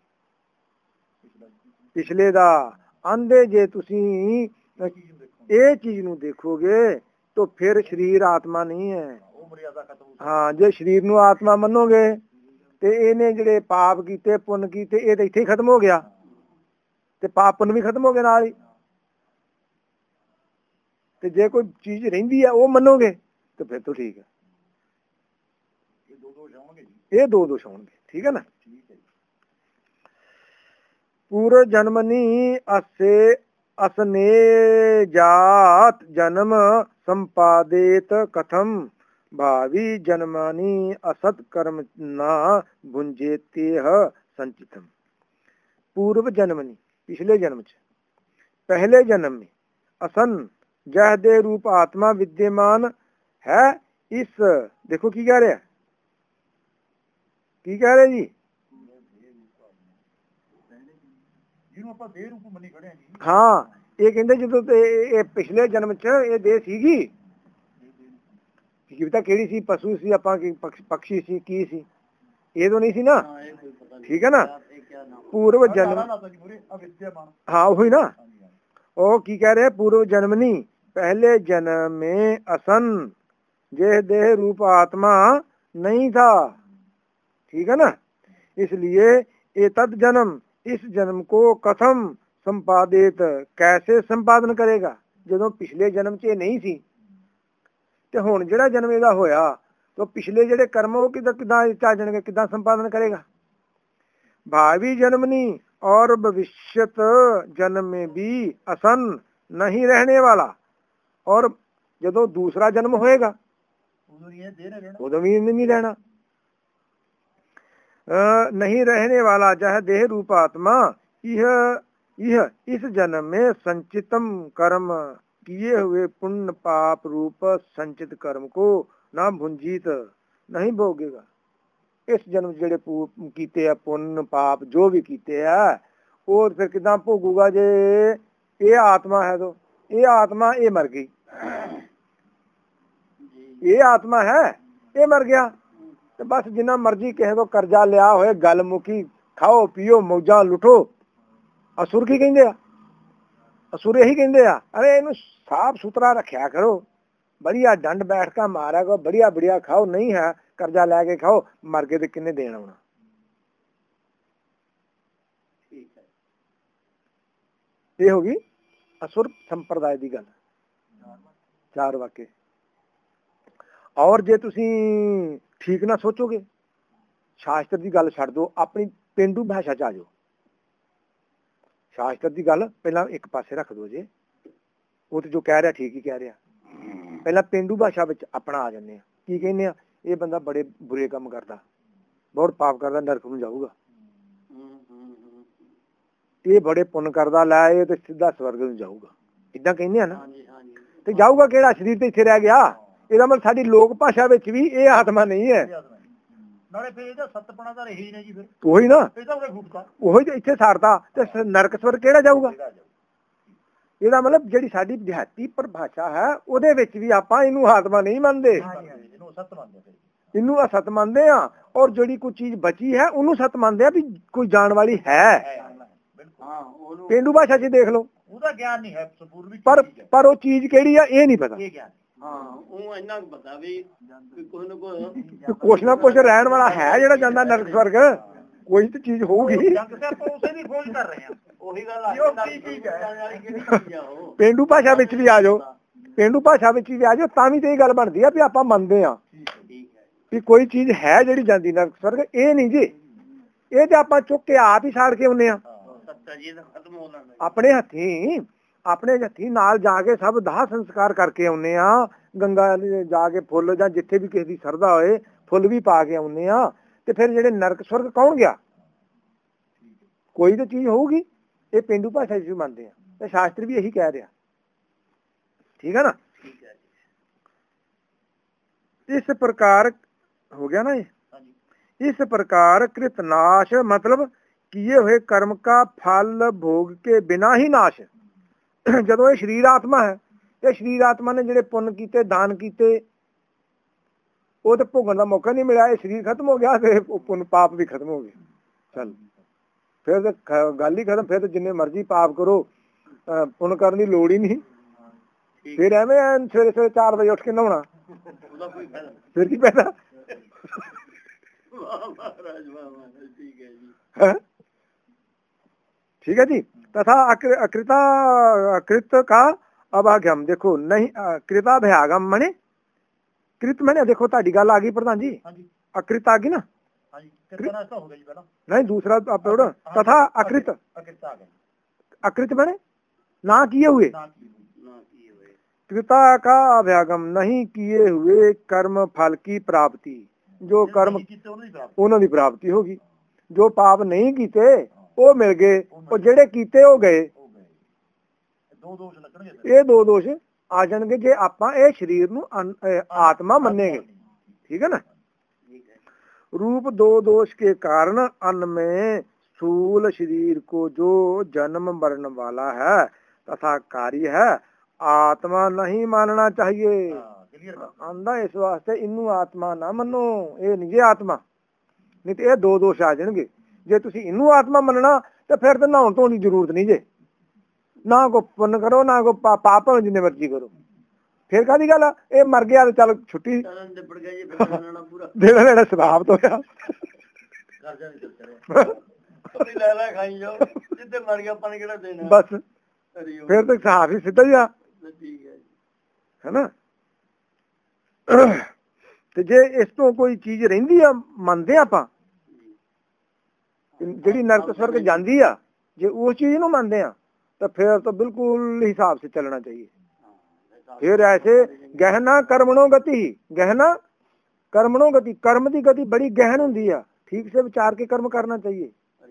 ਪਿਛਲੇ ਦਾ। ਆਂਦੇ ਜੇ ਤੁਸੀਂ ਇਹ ਚੀਜ਼ ਨੂੰ ਦੇਖੋਗੇ ਤਾਂ ਫਿਰ ਸਰੀਰ ਆਤਮਾ ਨਹੀਂ ਹੈ। ਹਾਂ, ਜੇ ਸਰੀਰ ਨੂੰ ਆਤਮਾ ਮੰਨੋਗੇ ਤੇ ਇਹਨੇ ਜਿਹੜੇ ਪਾਪ ਕੀਤੇ ਪੁੰਨ ਕੀਤੇ ਇਹ ਤਾਂ ਇੱਥੇ ਹੀ ਖਤਮ ਹੋ ਗਿਆ, ਤੇ ਪਾਪ ਪੁੰਨ ਵੀ ਖਤਮ ਹੋ ਗਏ ਨਾਲ ਹੀ। ਤੇ ਜੇ ਕੋਈ ਚੀਜ਼ ਰਹਿੰਦੀ ਹੈ ਉਹ ਮੰਨੋਗੇ ਤੇ ਫਿਰ ਤਾਂ ਠੀਕ ਹੈ। ਇਹ ਦੋ ਦੋਸ਼ ਹੋਣਗੇ, ਠੀਕ ਹੈ ਨਾ। ਪੂਰਵ ਜਨਮਨੀ ਅਸੇ ਅਸਨੇ ਜਾਤ ਜਨਮ ਸੰਪਾਦੇਤ ਕਥਮ ਭਾਵੀ ਜਨਮਾਨੀ ਅਸਤ ਕਰਮ ਨਾ ਭੁੰਜੇਤੇਹ ਸੰਚਿਤਮ। पूर्व जन्मनी पिछले जन्म च, पहले जन्म में असन जह दे रूप आत्मा विद्यमान है। इस देखो की कह रहे हैं, की कह रहे जी? हाँ, ये कहते जो पिछले जन्म च ये देह सीगी, की पता केड़ी सी, पशु सी आपां पक्षी सी की सी, ये तो नहीं सी ना, ठीक है ना। पूर्व जन्म, हाँ वही ना, ओ की कह रहे पूर्व जन्मनी पहले जन्म में असन जे देह रूप आत्मा नहीं था, ठीक है ना। इसलिए ये तद जन्म इस जन्म को कथम संपादित, कैसे संपादन करेगा जो पिछले जन्म च नहीं सी, ते हुण जिहड़ा जन्म इहदा होया तो पिछले जिहड़े कर्म वो किदां किदां आ जाणगे, किदां संपादन करेगा। भावी जन्मनी और भविष्यत जन्म में भी असन नहीं रहने वाला, और जदों दूसरा जन्म होएगा उदों भी नहीं रहना, नहीं रहने वाला जह देह रूप आत्मा यह यह इस जन्म में संचितम कर्म किए हुए पुण्य पाप रूप संचित कर्म को ना भुंजीत, नहीं भोगेगा। इस जन्म ਜਿਹੜੇ ਕੀਤੇ ਆ ਪੁੰਨ ਪਾਪ ਜੋ ਵੀ ਕੀਤੇ ਆ ਉਹ ਫਿਰ ਕਿਦਾਂ ਭੋਗੂਗਾ? ਜੇ ਇਹ ਆਤਮਾ ਹੈ ਤਾਂ ਇਹ ਆਤਮਾ ਇਹ ਮਰ ਗਈ, ਇਹ ਆਤਮਾ ਹੈ ਇਹ ਮਰ ਗਿਆ, ਤੇ ਬਸ ਜਿੰਨਾ ਮਰਜੀ ਕਿਸੇ ਤੋਂ ਕਰਜ਼ਾ ਲਿਆ ਹੋਏ, ਗੱਲ ਮੁੱਕੀ, ਖਾਓ ਪੀਓ ਮੌਜਾਂ ਲੁੱਟੋ। ਅਸੁਰ ਕੀ ਕਹਿੰਦੇ ਆ? ਅਸੁਰ ਇਹੀ ਕਹਿੰਦੇ ਆ, ਅਰੇ ਇਹਨੂੰ ਸਾਫ ਸੁਥਰਾ ਰੱਖਿਆ ਕਰੋ, बढ़िया डंड बैठ का मारा को, बढ़िया बढ़िया खाओ, नहीं है कर्जा लैके खाओ, मर के तो किन्ने देना होना। ये होगी असुर संप्रदाय की गल, चार वाक्य। और जे तुसी ठीक ना सोचोगे, शास्त्र की गल छड्ड दो, अपनी पेंडू भाषा च आ जाओ। शास्त्र की गल पहला एक पासे रख दो, जे वो तो जो कह रहा ठीक ही कह रहा, पहला पेंडू भाषा विच अपना आ जाने की कहने आ, ये बंदा बड़े बुरे काम करता, बहुत पाप करता, नरक में जाऊगा, ये बड़े पुण्य करता, लै ये तो सीधा स्वर्ग में जाऊगा, इदां कहने ना। ते जाऊगा केड़ा? शरीर ते इत्थे रह गया। ਇਹਦਾ ਮਤਲਬ ਸਾਡੀ ਲੋਕ ਭਾਸ਼ਾ ਵਿੱਚ ਵੀ ਇਹ ਆਤਮਾ ਨਹੀਂ ਹੈ। ਨਾਲੇ ਫਿਰ ਇਹਦਾ ਸਤਪਣਾ ਤਾਂ ਰਹੀ ਨਹੀਂ ਜੀ, ਫਿਰ ਉਹੀ ਨਾ, ਇਹਦਾ ਉਹਨੇ ਫੁੱਟਦਾ, ਉਹੀ ਤੇ ਇੱਥੇ ਸਾਰਦਾ, ਤੇ ਨਰਕ ਸਵਰਗ ਕਿਹੜਾ ਜਾਊਗਾ? ਇਹਦਾ ਮਤਲਬ ਜਿਹੜੀ ਸਾਡੀ ਦਿਹਾਤੀ ਪਰਿਭਾਸ਼ਾ ਹੈ ਉਹਦੇ ਵਿੱਚ ਵੀ ਆਪਾਂ ਇਹਨੂੰ ਆਤਮਾ ਨਹੀਂ ਮੰਨਦੇ, ਇਹਨੂੰ ਅਸਤ ਮੰਨਦੇ ਆ। ਔਰ ਜਿਹੜੀ ਕੋਈ ਚੀਜ਼ ਬਚੀ ਹੈ ਉਹਨੂੰ ਸਤ ਮੰਨਦੇ ਆ ਵੀ ਕੋਈ ਜਾਣ ਵਾਲੀ ਹੈ। ਪੇਂਡੂ ਭਾਸ਼ਾ 'ਚ ਦੇਖ ਲਓ, ਉਹਦਾ ਗਿਆਨ ਨਹੀਂ ਹੈ, ਪਰ ਪਰ ਉਹ ਚੀਜ਼ ਕਿਹੜੀ ਆ ਇਹ ਨਹੀਂ ਪਤਾ। ਕੁਛ ਨਾ ਕੁਛ ਰਹਿਣ ਵਾਲਾ ਹੈ ਜਿਹੜਾ ਜਾਂਦਾ ਨਰਕ ਸਵਰਗ, ਕੋਈ ਤੇ ਚੀਜ਼ ਹੋਊਗੀ। ਪੇਂਡੂ ਭਾਸ਼ਾ ਵਿੱਚ ਵੀ ਆ ਜਾਓ, ਪੇਂਡੂ ਭਾਸ਼ਾ ਵਿੱਚ ਵੀ ਆ ਜਾਓ, ਤਾਂ ਵੀ ਤੇ ਇਹ ਗੱਲ ਬਣਦੀ ਆ ਵੀ ਆਪਾਂ ਮੰਨਦੇ ਆ ਵੀ ਕੋਈ ਚੀਜ਼ ਹੈ ਜਿਹੜੀ ਜਾਂਦੀ ਨਰਕ ਸਵਰਗ। ਇਹ ਨਹੀਂ ਜੀ, ਇਹ ਤੇ ਆਪਾਂ ਚੁੱਕ ਕੇ ਆਪ ਹੀ ਸਾੜ ਕੇ ਆਉਂਦੇ ਆ ਆਪਣੇ ਹੱਥੀਂ, ਆਪਣੇ ਹੱਥੀਂ ਨਾਲ ਜਾ ਕੇ ਸਭ ਦਾਹ ਸੰਸਕਾਰ ਕਰਕੇ ਆਉਂਦੇ ਆ। ਗੰਗਾ ਜਾ ਕੇ ਫੁੱਲ ਜਾਂ ਜਿੱਥੇ ਵੀ ਕਿਸੇ ਦੀ ਸਰਦਾ ਹੋਏ ਫੁੱਲ ਵੀ ਪਾ ਕੇ ਆਉਂਦੇ ਆ। ਤੇ ਫਿਰ ਜਿਹੜੇ ਨਰਕ ਸਵਰਗ ਕੌਣ ਗਿਆ? ਕੋਈ ਤਾਂ ਚੀਜ਼ ਹੋਊਗੀ। ਇਹ ਪੇਂਡੂ ਭਾਸ਼ਾ 'ਚ ਵੀ ਮੰਨਦੇ ਆ, ਤੇ ਸ਼ਾਸਤਰ ਵੀ ਇਹੀ ਕਹਿ ਰਿਹਾ, ਠੀਕ ਹੈ ਨਾ। ਇਸ ਪ੍ਰਕਾਰ ਹੋ ਗਿਆ ਨਾ ਇਹ। इस प्रकार कृतनाश मतलब किए हुए कर्म का फल भोग के बिना ही नाश। ਜਦੋਂ ਇਹ ਸ਼ਰੀਰ ਆਤਮਾ ਹੈ, ਤੇ ਸ਼ਰੀਰ ਆਤਮਾ ਨੇ ਜਿਹੜੇ ਪੁੰਨ ਕੀਤੇ, ਦਾਨ ਕੀਤੇ, ਉਹ ਤੇ ਭੋਗਣ ਦਾ ਮੌਕਾ ਨਹੀਂ ਮਿਲਿਆ, ਇਹ ਸਰੀਰ ਖਤਮ ਹੋ ਗਿਆ ਤੇ ਪੁੰਨ ਪਾਪ ਵੀ ਖਤਮ ਹੋ ਗਏ। ਚੱਲ ਫਿਰ ਤਾਂ ਗੱਲ ਹੀ ਖਤਮ। ਫਿਰ ਤਾਂ ਜਿੰਨੇ ਮਰਜ਼ੀ ਪਾਪ ਕਰੋ ਪੁੰਨ ਕਰਨ ਦੀ ਲੋੜ ਹੀ ਨਹੀਂ। ਫਿਰ ਐਵੇਂ ਸਵੇਰੇ ਸਵੇਰੇ ਚਾਰ ਵਜੇ ਉੱਠ ਕੇ ਨਹਾਉਣਾ, ਫਿਰ ਕੀ ਫਾਇਦਾ। ठीक है जी। तथा अकृता अकृत का अभागम, देखो नहीं कृता भयागम मने कृत मैंने देखो ताड़ी गल आ गई प्रधान जी, अकृत आ गई ना, नहीं दूसरा तथा अकृत, अकृत मैंने ना किए हुए, कृता का अभ्यागम नहीं किए हुए कर्म फल की प्राप्ति, जो कर्म उन्होंने प्राप्ति होगी। जो पाप नहीं कीते ਉਹ ਮਿਲ ਗਏ, ਉਹ ਜਿਹੜੇ ਕੀਤੇ ਉਹ ਗਏ। ਇਹ ਦੋ ਦੋਸ਼ ਆ ਜਾਣਗੇ ਜੇ ਆਪਾਂ ਇਹ ਸਰੀਰ ਨੂੰ ਆਤਮਾ ਮੰਨੇਗੇ। ठीक है ना। रूप दो दोष के कारण अन्न में स्थूल शरीर को जो जन्म मरण वाला है तथा कार्य है आत्मा नहीं मानना चाहिए। आंदा इस वास्ते इनू आत्मा ना मनो, ये नहीं जे आत्मा, नहीं तो ये दो दोष आ जाएंगे। जे तुसी इनू आत्मा मनना तो फिर तो नहाउण धोण दी जरूरत नहीं जे, ना को पुण्य करो ना को पा, पाप जिन्ने मर्जी करो। फिर कादी गल ये मर गया तो चल छुट्टी देना लेना स्वभाव तो है। बस फिर तो साफ ही सीधा ही आ, है ना। ते जे इस तो कोई चीज रहिंदी आ मनदे आपां ਜਿਹੜੀ ਨਰਕ स्वर्ग ਜਾਂਦੀ ਆ, ਜੇ ਉਸ चीज ਨੂੰ ਮੰਨਦੇ ਆ तो फिर तो बिल्कुल हिसाब से चलना चाहिए। फिर ऐसे गहना कर्मणों गति, गहना कर्मणों गति, कर्म की गति बड़ी गहन होंगी है, ठीक से विचार के कर्म करना चाहिए।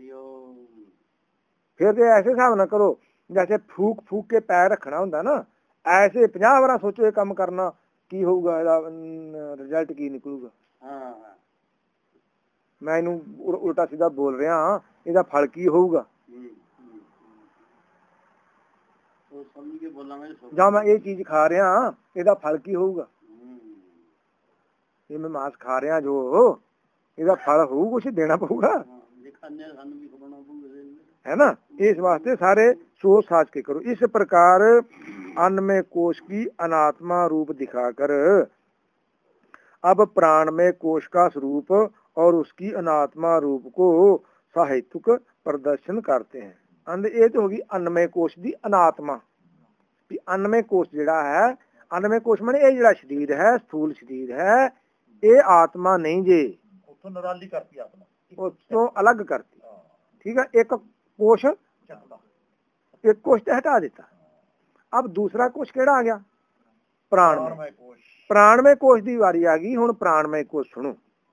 फिर तो ऐसे हिसाब ना करो जैसे फूक फूक के पैर रखना होंगे ना, ऐसे पचास बार सोचो ये काम करना की होगा, रिजल्ट की निकलूगा। मैं इनू उल्टा सीधा बोल रहा हाँ, ਇਹਦਾ फल की होगा। ਜਾਂ मैं ये चीज खा रहा हाँ, ਇਹਦਾ फल की होगा। ये मैं मांस खा रहा जो ਇਹਦਾ फल होगा, कुछ देना पड़ेगा, है ना। इस वास्ते सारे सोच साच के करो। इस प्रकार अन्न में कोश की अनात्मा रूप दिखाकर अब प्राण में कोश का स्वरूप और उसकी अनात्मा रूप को साहित्यक प्रदर्शन करते हैं। अंद ये तो होगी अन्नमय कोश दी अनात्मा। भी अन्नमय कोश जिहड़ा है, अन्नमय कोश माने ये जिहड़ा शरीर है, स्थूल शरीर है, ये आत्मा नहीं जे, उत्तों निराली करती आत्मा, उत्तों अलग करती। ठीक है, एक कोश एक कोश तो हटा देता, अब दूसरा कोश केड़ा आ गया, प्राणमय कोश। प्राणमय कोश की वारी आ गई। हुण प्राणमय कोश सुनो।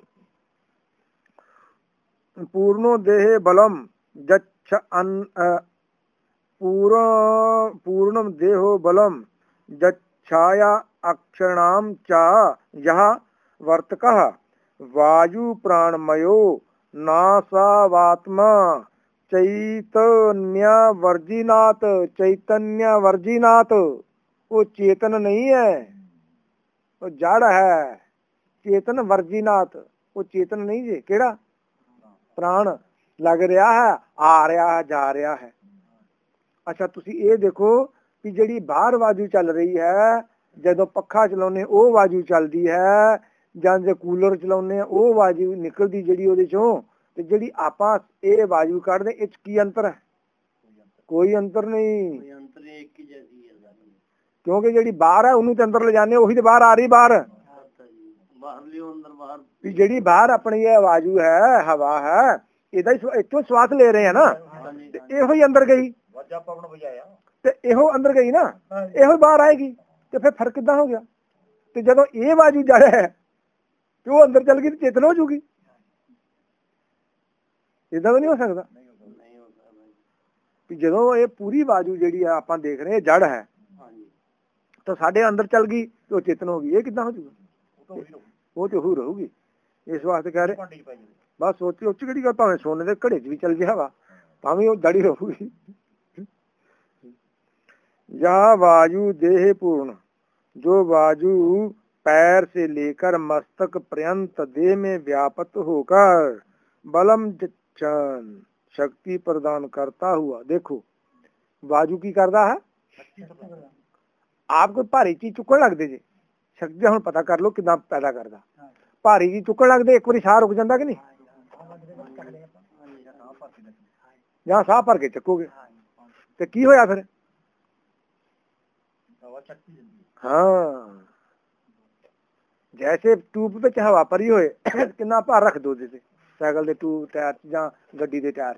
पूर्णो देहे बलम जच्छ अन्न पूर्ण पूर्णम देहो बलम जच्छाया अक्षणाम चा यह वर्तकः वायु प्राणमयो नासावात्मा चैतन्य वर्जिनात्, चैतन्य वर्जिनात्, वो चेतन नहीं है, वो जड़ है। चेतन वर्जिनात्, वो चेतन नहीं जे, केड़ा प्राण लग रहा है, आ रहा है, जा रहा है। अच्छा तुसी ये देखो कि जिहड़ी बाहर वायु चल रही है, जदों पखा चलाउने वो वायु चलती है, जां जे कूलर चलाउने वो वायु निकलती जिहड़ी उहदे चों, ते जिहड़ी आपां ये वायु कढदे इच की अंतर है? कोई अंतर नहीं, क्योंकि जिहड़ी बाहर है उन्होंने अंदर ले जाने, वही तो बाहर आ रही बाहर। जिहड़ी बाहर अपनी ये वायु है, हवा है, इदा इत्थों श्वास ले रहे हैं ना, इहो ही अंदर गई ते इहो अंदर गई ना, इहो बाहर आएगी, तो फिर फर्क किदां हो गया? तो जदों ये वायु जड़ है तो वो अंदर चल गई तो चेतन हो जूगी, इदा तो नहीं हो सकता। जदों ये पूरी वायु जिहड़ी आपां देख रहे हैं जड़ है, तो साढ़े अंदर चल गई तो चेतन हो गई, ये किदां हो जूगा? वो तो हो रहूगी। इस वास्ते कह रहे बस सोची उच्च कड़ी गल, भावें सोने के घड़े च भी चल जाए हवा, भावें वो जड़ी रहूगी। यह वायु देह पूर्ण, जो वायु पैर से लेकर मस्तक पर्यंत देह में व्याप्त होकर बलम जन शक्ति प्रदान करता हुआ। देखो बाजू की करदा है, आप कोई भारी चीज चुकन लगते जी, शक्ति हम पता कर लो कितना पैदा करता। भारी चीज चुकन लगते एक बार साह रुक जाता कि नहीं, जहाँ साह भर के चकोगे तो की होया फिर। हाँ जैसे ट्यूब पे हवा भरी होए कितना भार रख दो जैसे साइकिल के ट्यूब टायर या गड्डी के टायर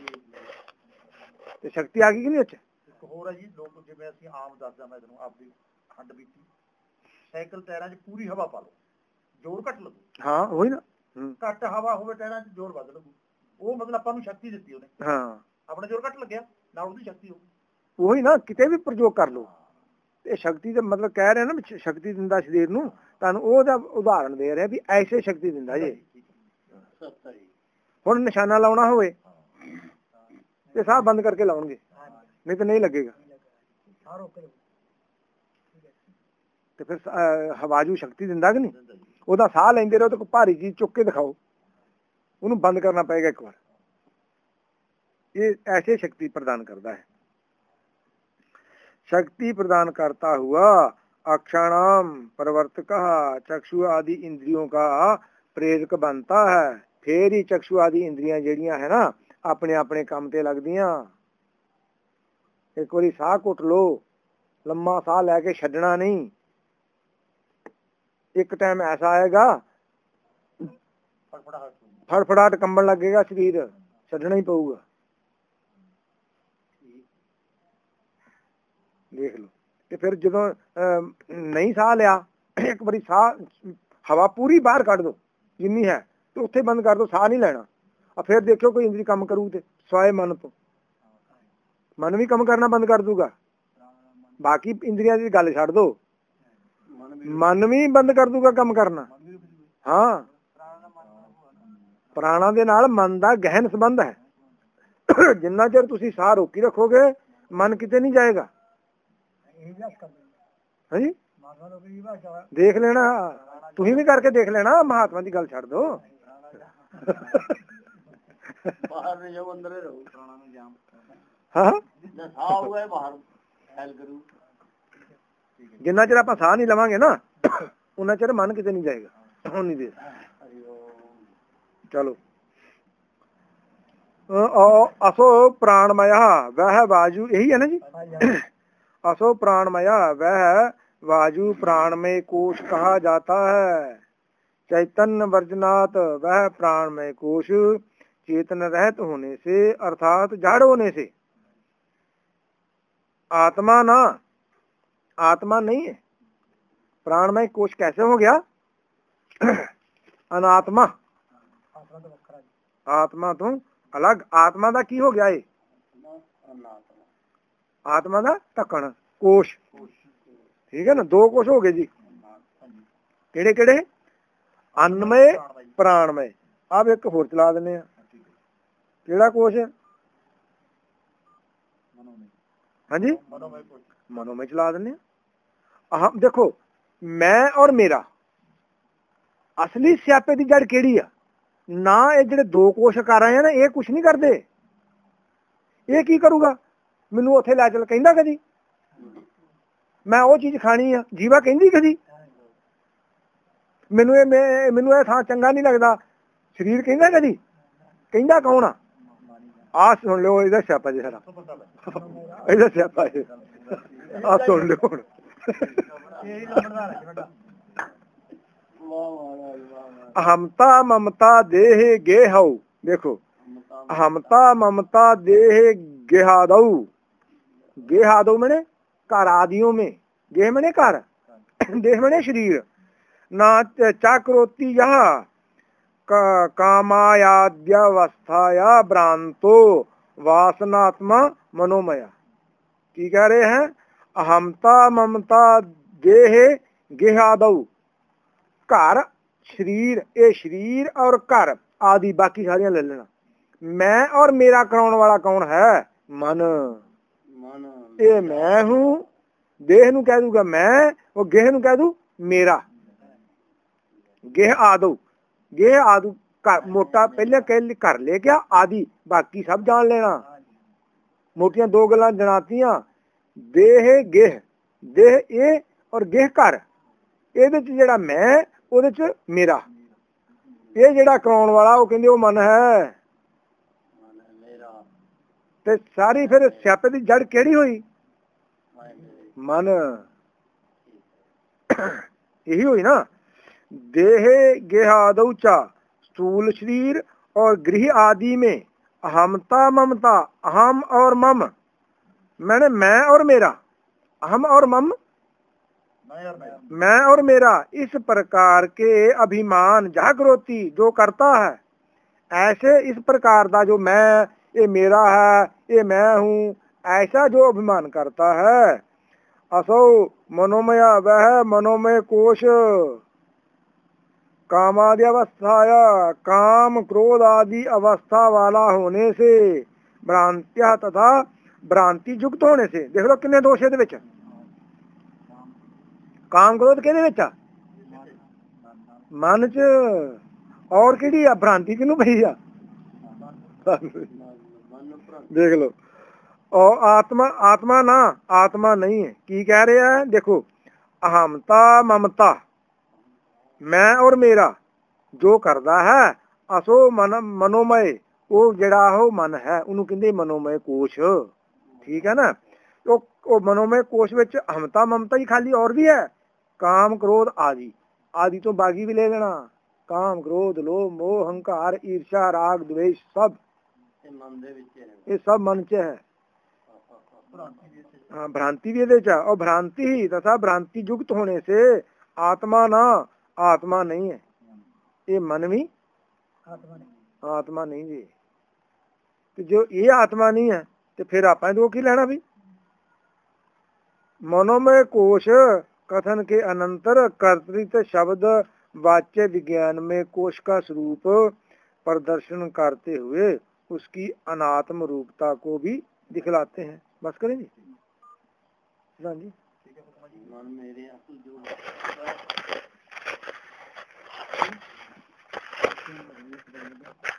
से, शक्ति आ गई कि नहीं। अच्छा ਹੋਰ ਹੈ ਜੀ, ਲੋਕ ਜਿਵੇਂ ਅਸੀਂ ਆਮ ਦੱਸਦਾ ਮੈਂ ਤੁਹਾਨੂੰ ਆਪਦੀ ਖੰਡ ਬੀਤੀ, ਸਾਈਕਲ ਟਾਇਰਾਂ 'ਚ ਪੂਰੀ ਹਵਾ ਪਾ ਲਓ ਜ਼ੋਰ ਘੱਟ ਲੱਗੂ। ਹਾਂ ਉਹੀ ਨਾ, ਘੱਟ ਹਵਾ ਹੋਵੇ ਟਾਇਰਾਂ 'ਚ ਜ਼ੋਰ ਵੱਧ ਲੱਗੂ। ਉਹ ਮਤਲਬ ਆਪਾਂ ਨੂੰ ਸ਼ਕਤੀ ਦਿੱਤੀ ਉਹਨੇ। ਹਾਂ ਆਪਣਾ ਜ਼ੋਰ ਘੱਟ ਲੱਗਿਆ ਨਾਲ ਉਹਦੀ ਸ਼ਕਤੀ ਹੋ। ਉਹੀ ਨਾ ਕਿਤੇ ਵੀ ਪ੍ਰਯੋਗ ਕਰ ਲਓ। ਇਹ ਸ਼ਕਤੀ ਦਾ ਮਤਲਬ ਕਹਿ ਰਹੇ ਨਾ ਵੀ ਸ਼ਕਤੀ ਦਿੰਦਾ ਸਰੀਰ ਨੂੰ, ਤੁਹਾਨੂੰ ਉਹਦਾ ਉਦਾਹਰਨ ਦੇ ਰਿਹਾ ਵੀ ਐਸੇ ਸ਼ਕਤੀ ਦਿੰਦਾ ਜੇ। ਹੁਣ ਨਿਸ਼ਾਨਾ ਲਾਉਣਾ ਹੋਵੇ ਤੇ ਸਾਹ ਬੰਦ ਕਰਕੇ ਲਾਉਣਗੇ, नहीं तो नहीं लगेगा। तो फिर हवाजू शक्ति दिंदा कि नहीं, ਉਹਦਾ ਸਾਹ ਲੈਂਦੇ ਰਹੋ तो भारी चीज चुक के दिखाओ, ਉਹਨੂੰ बंद करना पड़ेगा एक बार। ये ऐसे शक्ति प्रदान करता है। शक्ति प्रदान करता हुआ अक्षाणाम प्रवर्तक चक्षु आदि इंद्रियों का प्रेरक बनता है। फिर ही चक्षु आदि इंद्रियां ਜਿਹੜੀਆਂ है ना अपने अपने काम ते लगदियां। एक बारी साह घुट लो, लम्मा साह लैके छड्डना नहीं। एक टाइम ऐसा आएगा फड़फड़ाहट कंबन लगेगा शरीर, छड्डना ही पऊगा। देख लो। ते फिर जदों नहीं साह लिया, एक बारी साह हवा पूरी बाहर कढ़ दो जिन्नी है, तो उत्थे बंद कर दो, साह नहीं लेना। और फिर देखो कोई इंद्री काम करू ते स्वाए मन तो मन भी कम करना बंद कर दूगा। बाकी इंद्रियां की गल छड़ दो, मन भी बंद कर दूगा कम करना। हाँ प्राणा दे नाल मन दा गहन संबंध है। जिन्ना चिर तुसी साह रोकी रखोगे मन किते नहीं जाएगा। हाँ जी देख लेना, तुही भी करके देख लेना, महात्मा की गल छड़ दो। हाँ जिन्ना चिर आप साह नहीं लवांगे ना उन्ना चिर मन किते नहीं जाएगा। उन्नी देर चलो। असो प्राणमय वह वायु, यही है ना जी। असो प्राणमय वह वायु प्राणमय कोश कहा जाता है। चैतन्य वर्जनात् वह प्राणमय कोश चेतन रहित होने से अर्थात जड़ होने से आत्मा ना, आत्मा नहीं है। प्राणमय कोश कैसे हो गया अनात्मा, आत्मा तो अलग। आत्मा दा की हो गया है, आत्मा दा ढक्कन कोश, ठीक है ना। दो कोश हो गए जी, केड़े केड़े, अन्नमय प्राणमय। अब एक होर चला देने, केड़ा कोश, हाँ जी मनोमय चला देने। अहम देखो मैं और मेरा असली स्यापे की जड़ केड़ी आ ना। ये जेडे दो कोश कर रहे हैं ना, ये कुछ नहीं करते। ये की करूगा, मैनू उत्थे लै चल कहंदा कदी, मैं वो चीज खानी आ, जीवा कहंदी कदी, मैनू ये मैनू ये थां चंगा नहीं लगता, शरीर कहंदा कदी, कहंदा कौन आ। आ सुन लो इहदा स्यापा जी सारा, इहदा स्यापा जी आ सुन लो। अहमता ममता देह गेहौ, देखो अहमता ममता देह गेहादौ। गेहादौ मैंने घर आदियों में, गेह मैंने घर, देह मैंने शरीर। ना चाक्रोती यह कामायाद्यवस्थाया भ्रांतो वासनात्मा मनोमया। की कह रहे हैं, अहमता ममता देह गेहादौ, घर शरीर, ये शरीर और घर आदि बाकी सारियां ले लेना। मैं और मेरा कराने वाला कौन है, मन। ये मैं हूं, देह नू कह दूंगा मैं, वो गेह नू कह दू मेरा। गेह आदो, गेह आदू मोटा पहले कह कर ले क्या आदि बाकी सब जान लेना। मोटियां दो गल्लां जनातियां देह गेह, देह ए और गेह कर, ਇਹਦੇ ਚ ਜਿਹੜਾ ਮੈਂ ਉਹਦੇ ਚ ਮੇਰਾ, ਇਹ ਜਿਹੜਾ ਕਰਾਉਣ ਵਾਲਾ ਉਹ ਕਹਿੰਦੇ ਉਹ ਮਨ ਹੈ। ਤੇ ਸਾਰੀ ਫਿਰ ਸਿਆਪੇ ਦੀ ਜੜ ਕਿਹੜੀ ਹੋਈ? ਮਨ। यही हुई ना। देह गेहादौचा स्थूल शरीर और गृह आदि में अहमता ममता, अहम और मम, मैंने मैं और मेरा, अहम और मम मैं और मेरा, इस प्रकार के अभिमान जागृति जो करता है, ऐसे इस प्रकार का जो मैं ये मेरा है ये मैं हूँ ऐसा जो अभिमान करता है, असो मनोमय वह मनोमय कोश कामादि अवस्थाया, काम क्रोध आदि अवस्था वाला होने से, भ्रांत्या तथा भ्रांति युक्त होने से। देख लो कितने दोष है विच, काम क्रोध किहदे विच आ? मन च। और किहड़ी आ भ्रांति किहनूं पई आ? देख लो। और आत्मा, आत्मा ना, आत्मा नहीं है। की कह रहे हैं देखो, अहमता ममता मैं और मेरा जो करदा है, असो मन मनोमय, वो जड़ा हो मन है उन्होंने कहते मनोमय कोश। ठीक है ना। तो वो मनोमय कोश विच अहमता ममता ही खाली, और भी है काम क्रोध आदि, आदि तो बागी भी ले लेना। काम क्रोध लोभ मोह अहंकार ईर्ष्या राग द्वेष सब ये सब मन च है। हाँ भ्रांति भी ये, और भ्रांति ही तथा भ्रांति युक्त होने से आत्मा ना, आत्मा नहीं है ये मन भी आत्मा नहीं, आत्मा नहीं जी। तो जो ये आत्मा नहीं है तो फिर आप दो की लेना भी। मनोमय कोश कथन के अनंतर कर्तृत शब्द वाच्य विज्ञान में कोश का स्वरूप प्रदर्शन करते हुए उसकी अनात्म रूपता को भी दिखलाते हैं। बस करें जी। हाँ जी। मेरे